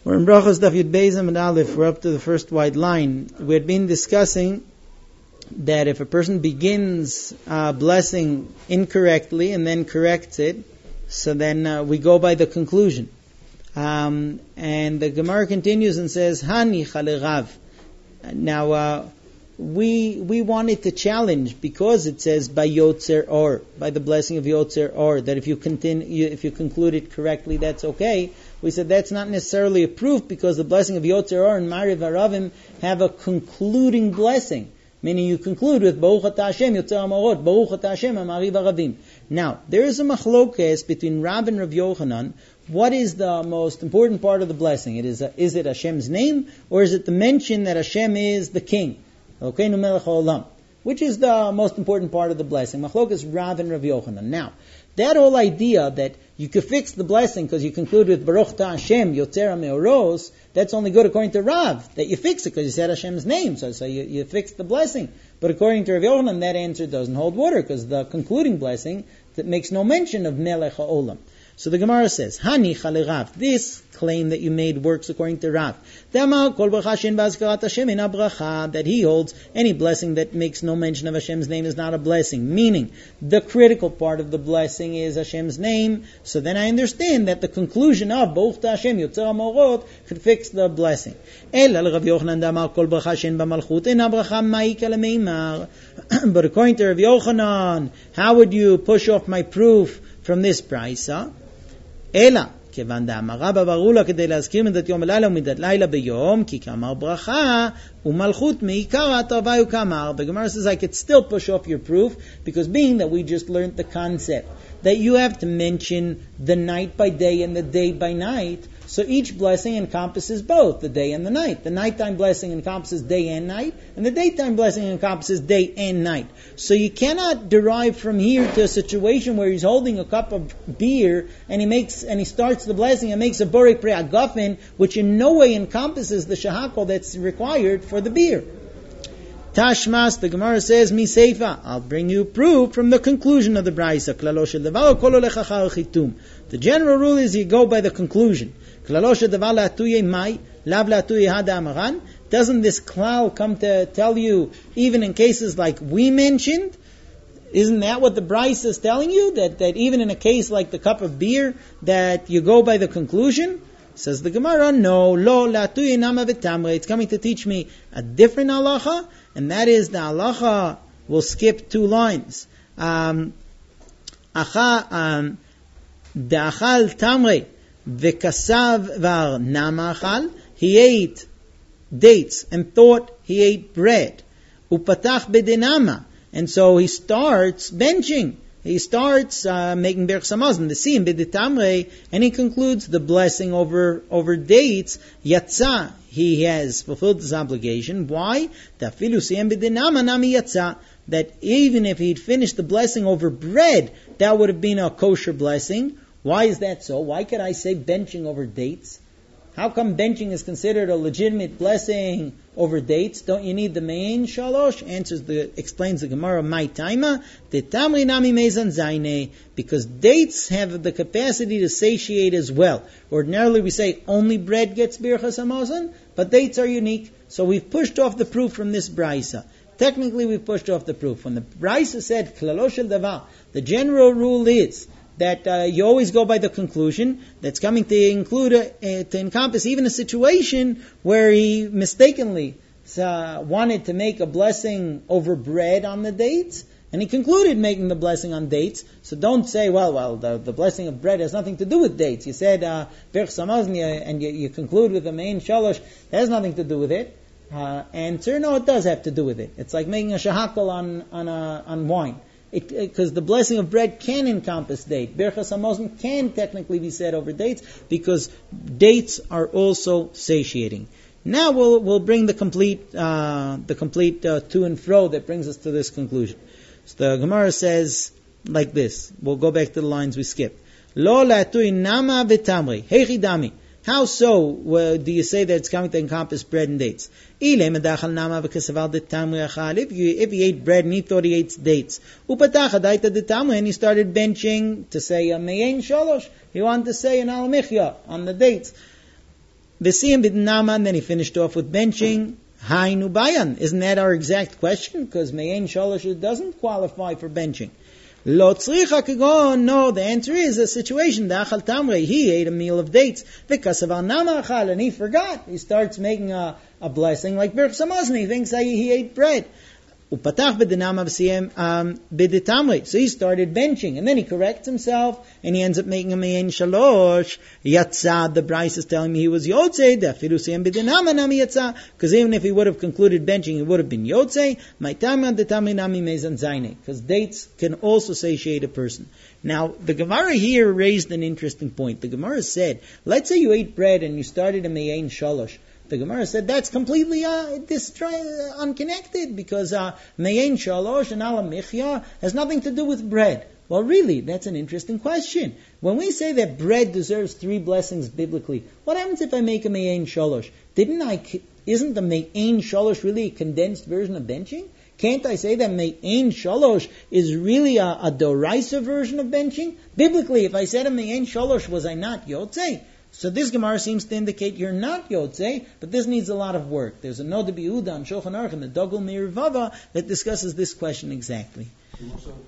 We're in Brachos Daf Yud Beis and Aleph. We're up to the first wide line. We had been discussing that if a person begins blessing incorrectly and then corrects it, so then we go by the conclusion. And the Gemara continues and says, Hani Chalerav. Now, we wanted to challenge, because it says by Yotzer Or, by the blessing of Yotzer Or, that if you conclude it correctly, that's okay. We said that's not necessarily a proof, because the blessing of Yotzer Or and Mariv Aravim have a concluding blessing. Meaning you conclude with Baruch Atah Hashem Yotzer HaMorot, Baruch Atah Hashem Mariv Aravim. Now, there is a machlokes between Rav and Rav Yochanan. What is the most important part of the blessing? Is it Hashem's name, or is it the mention that Hashem is the king? Elokeinu melech haolam. Which is the most important part of the blessing? Machlokes Rav and Rav Yochanan. Now, that whole idea that you could fix the blessing because you conclude with Baruch Atah Hashem Yotzer HaMeoros, that's only good according to Rav, that you fix it because you said Hashem's name, so you fixed the blessing. But according to Rav Yochanan, that answer doesn't hold water, because the concluding blessing that makes no mention of Melech HaOlam. So the Gemara says, Hani Chalerav, this claim that you made works according to Rav. That he holds any blessing that makes no mention of Hashem's name is not a blessing. Meaning, the critical part of the blessing is Hashem's name. So then I understand that the conclusion of Baruch Hashem Yotzer HaMorot could fix the blessing. But according to Rav Yochanan, how would you push off my proof from this brayso? אלא, כיוון דאמרה בברור לה כדי להזכיר מידת יום ולילה ומידת לילה ביום, כי כאמר ברכה ומלכות מעיקר התרווה וכאמר. The Gemara says I could still push off your proof, because being that we just learned the concept that you have to mention the night by day and the day by night, so each blessing encompasses both, the day and the night. The nighttime blessing encompasses day and night, and the daytime blessing encompasses day and night. So you cannot derive from here to a situation where he's holding a cup of beer and he starts the blessing and makes a borei pri agafen, which in no way encompasses the shahakol that's required for the beer. Tashmas, the Gemara says, Mi seifa, I'll bring you proof from the conclusion of the brayso. Klalo shel davar kol holech achar chitum. The general rule is you go by the conclusion. Klalo shel davar la'atuye mai, lav la'atuye hada amaran. Doesn't this klal come to tell you, even in cases like we mentioned? Isn't that what the brayso is telling you? That even in a case like the cup of beer, that you go by the conclusion? Says the Gemara, no, lo la'atuye nama v'tamre. It's coming to teach me a different halacha, and that is the halacha will skip 2 lines. De'achal tamre v'kasav var nama achal. He ate dates and thought he ate bread. Upatach bedenama. And so he starts benching. He starts making berach hamazon, the sim b'detamre, and he concludes the blessing over dates. Yatsa, he has fulfilled his obligation. Why? That even if he'd finished the blessing over bread, that would have been a kosher blessing. Why is that so? Why could I say benching over dates? How come benching is considered a legitimate blessing over dates? Don't you need the main shalosh? Explains the Gemara, my taima, the tamri nami mezan zaine, because dates have the capacity to satiate as well. Ordinarily we say only bread gets birchas hamazon, but dates are unique. So we've pushed off the proof from this brayso. Technically we've pushed off the proof. When the brayso said klalo shel davar, the general rule is that you always go by the conclusion. That's coming to include to encompass even a situation where he mistakenly wanted to make a blessing over bread on the dates, and he concluded making the blessing on dates. So don't say, well, the blessing of bread has nothing to do with dates. You said berach hamazon, and you conclude with the main shalosh. That has nothing to do with it. Answer, no, it does have to do with it. It's like making a shahakal on wine. Because the blessing of bread can encompass date. Berachas hamazon can technically be said over dates, because dates are also satiating. Now we'll bring the complete to and fro that brings us to this conclusion. So the Gemara says like this. We'll go back to the lines we skipped. Lo la'atui nama v'tamri heichi dami. How so do you say that it's coming to encompass bread and dates? If he ate bread and he thought he ate dates, and he started benching to say a me'en shalosh, he wanted to say an al michya on the dates. V'siyam b'dinama, and then he finished off with benching. Hainu bayan. Isn't that our exact question? Because me'ein shalosh doesn't qualify for benching. Lo tzricha kagon. No, the answer is a situation. Da'achal tamrei. He ate a meal of dates. V'kasav nama achal, and he forgot. He starts making a blessing like Birch Samazon. He thinks that he ate bread. Upatach b'dinama v'siyam b'ditamrei. So he started benching, and then he corrects himself, and he ends up making a me'ein shalosh. Yatzad, the Bryce is telling me he was yotzei. Defilu siyam b'dinama nami yatzad. Because even if he would have concluded benching, he would have been yotzei. Ma'itama d'tamrei nami mezan zayne. Because dates can also satiate a person. Now, the Gemara here raised an interesting point. The Gemara said, let's say you ate bread and you started a me'ein shalosh. The Gemara said that's completely unconnected because me'ein shalosh and ala michya has nothing to do with bread. Well, really, that's an interesting question. When we say that bread deserves 3 blessings biblically, what happens if I make a me'ein shalosh? Isn't the me'ein shalosh really a condensed version of benching? Can't I say that me'ein shalosh is really a doraisa version of benching? Biblically, if I said a me'ein shalosh, was I not yotzei? So this Gemara seems to indicate you're not yotzei, but this needs a lot of work. There's a Noda B'Yehuda on Shulchan Aruch and the Dogel Meir Vava that discusses this question exactly.